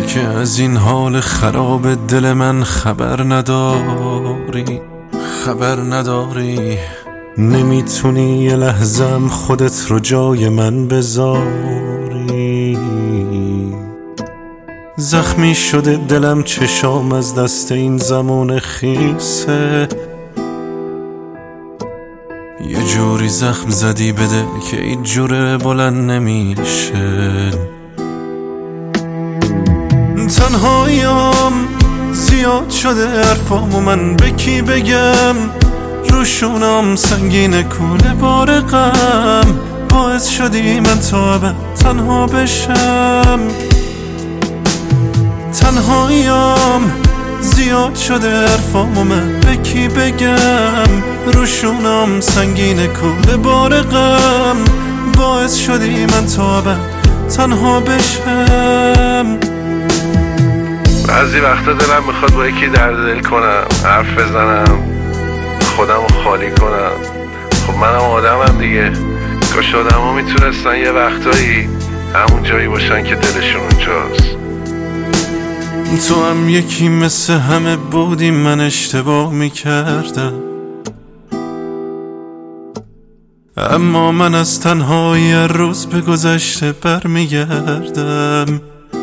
که از این حال خراب دل من خبر نداری نمیتونی یه لحظم خودت رو جای من بذاری. زخمی شده دلم، چشام از دست این زمان خیسه، یه جوری زخم زدی به دل که این جوره بلند نمیشه. تنهاییم زیاد شده حرفام و من به کی بگم، روشونم سنگین کوله بار غم، باعث شدی من تا ابد تنها بشم. تنهاییم زیاد شده حرفام و من به کی بگم، روشونم سنگین کوله بار غم، باعث شدی من تا ابد تنها بشم. بعضی وقتا دلم میخواد با یکی درد دل کنم، حرف بزنم، خودم رو خالی کنم. خب منم آدمم دیگه، کاش آدم ها میتونستن یه وقتایی همون جایی باشن که دلشون اونجاست. تو هم یکی مثل همه بودی، من اشتباه میکردم، اما من از تنهایی روز به گذشته برمیگردم.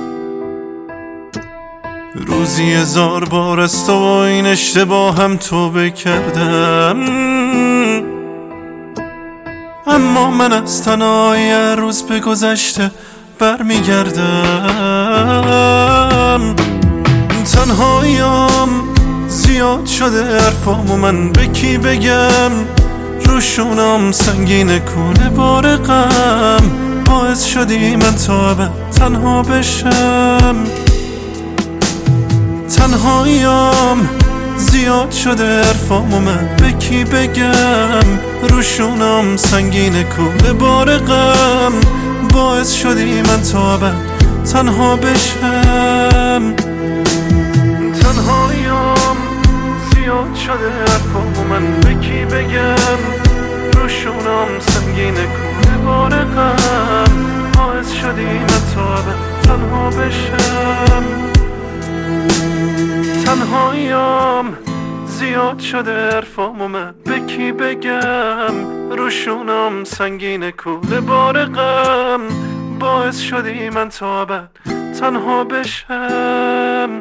روزی 1000 بار از تو و این اشتباه هم توبه کردم، اما من از تنهایی روز به گذشته برمیگردم. تنهاییم زیاد شده حرفام و من به کی بگم، روشونم سنگین کوله بار غم، باعث شدی من تا ابد تنها بشم. تنهاییم زیاد شده حرفام و من به کی بگم، روشونم سنگین کوله بار غم، باعث شدی من تا ابد تنها بشم. تنهاییم زیاد شده حرفام و من به کی بگم، روشونم سنگین کوله بار غم، باعث شدی من تا ابد تنها بشم. تنهاییم زیاد شده حرفام و من به کی بگم، روشونم سنگین کوله بار غم، باعث شدی من تا ابد تنها بشم.